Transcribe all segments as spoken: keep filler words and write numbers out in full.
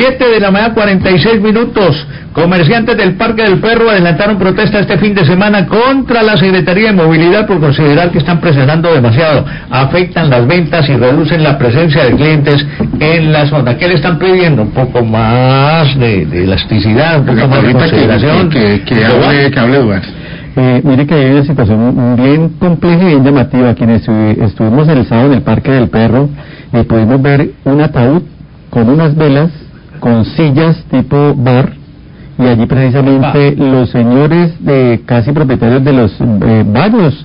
Siete de la mañana, cuarenta y seis minutos. Comerciantes del Parque del Perro adelantaron protesta este fin de semana contra la Secretaría de Movilidad por considerar que están presionando demasiado, afectan las ventas y reducen la presencia de clientes en la zona. ¿Qué le están pidiendo? Un poco más de, de elasticidad, un poco más de consideración. Que, que, que, hable, que hable Eduardo. Eh, mire que hay una situación bien compleja y bien llamativa. Quienes estuvimos el sábado en el Parque del Perro, eh, pudimos ver un ataúd con unas velas, con sillas tipo bar, y allí precisamente ah. los señores de casi propietarios de los eh, varios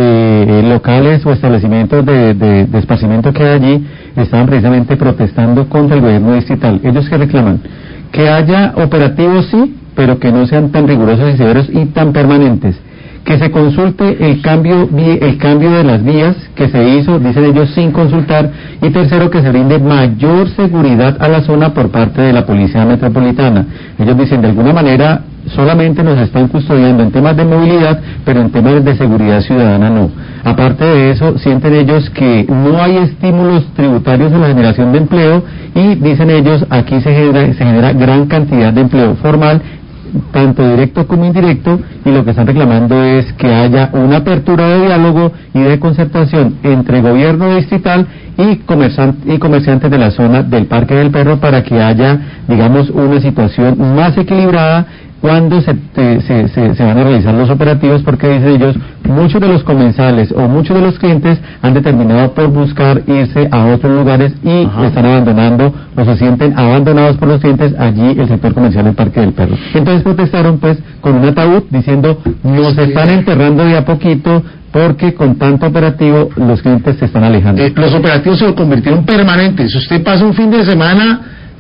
eh, locales o establecimientos de, de, de esparcimiento que hay allí estaban precisamente protestando contra el gobierno distrital. ¿Ellos qué reclaman? Que haya operativos, sí, pero que no sean tan rigurosos y severos y tan permanentes. Que se consulte el cambio el cambio de las vías que se hizo, dicen ellos, sin consultar. Y tercero, que se brinde mayor seguridad a la zona por parte de la Policía Metropolitana. Ellos dicen, de alguna manera, solamente nos están custodiando en temas de movilidad, pero en temas de seguridad ciudadana no. Aparte de eso, sienten ellos que no hay estímulos tributarios a la generación de empleo y, dicen ellos, aquí se genera, se genera gran cantidad de empleo formal, tanto directo como indirecto, y lo que están reclamando es que haya una apertura de diálogo y de concertación entre gobierno distrital y, comercian, y comerciantes de la zona del Parque del Perro para que haya, digamos, una situación más equilibrada cuando se, se, se, se van a realizar los operativos, porque dicen ellos, muchos de los comensales o muchos de los clientes han determinado por buscar irse a otros lugares y Ajá. están abandonando o se sienten abandonados por los clientes allí el sector comercial del Parque del Perro. Entonces protestaron pues con un ataúd diciendo, nos están enterrando de a poquito porque con tanto operativo los clientes se están alejando. Eh, los operativos se convirtieron permanentes. Si usted pasa un fin de semana,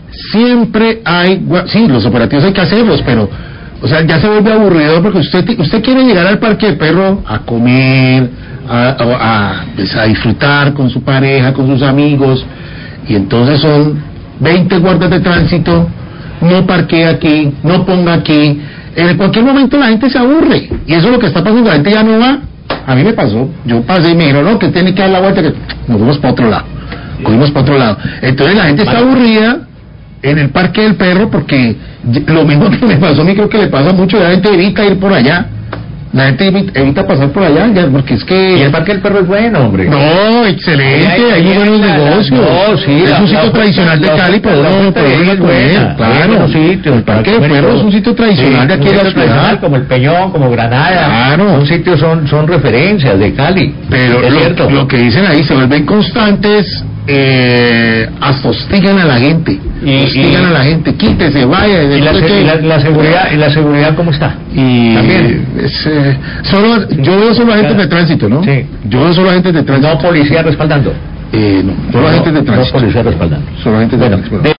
siempre hay, sí, los operativos hay que hacerlos, pero o sea, ya se vuelve aburrido porque usted usted quiere llegar al Parque del Perro a comer, a, a, a, pues a disfrutar con su pareja, con sus amigos, y entonces son veinte guardas de tránsito, no parquee aquí, no ponga aquí. En cualquier momento la gente se aburre, y eso es lo que está pasando, la gente ya no va. A mí me pasó, yo pasé y me dijeron, no, que tiene que dar la vuelta, que nos fuimos para otro lado, cogimos para otro lado. Entonces la gente está aburrida en el Parque del Perro, porque lo mismo que me pasó a mí creo que le pasa mucho, la gente evita ir por allá, la gente evita, evita pasar por allá, ya, porque es que... Y el Parque del Perro es bueno, hombre. No, excelente, hay, hay, hay buenos la, negocios, no, sí, es la, un sitio la, tradicional la, de Cali, pero uno puede ir a comer, claro, sitio, el Parque del Perro es un sitio tradicional sí, de aquí de la ciudad, como el Peñón, como Granada, claro, son sitios, son, son referencias de Cali, pero es lo, cierto. Lo que dicen ahí, se vuelven constantes, eh, hasta hostigan a la gente, y, hostigan y, a la gente, quítese, vaya. ¿Y, la, y la, la seguridad y la seguridad cómo está? Y también es, eh, solo, yo veo solo agentes de tránsito, ¿no? Sí. Yo veo solo agentes de tránsito. No policía respaldando. Eh, no, solo no, agentes de tránsito. No policía respaldando. Solo agentes de bueno, tránsito.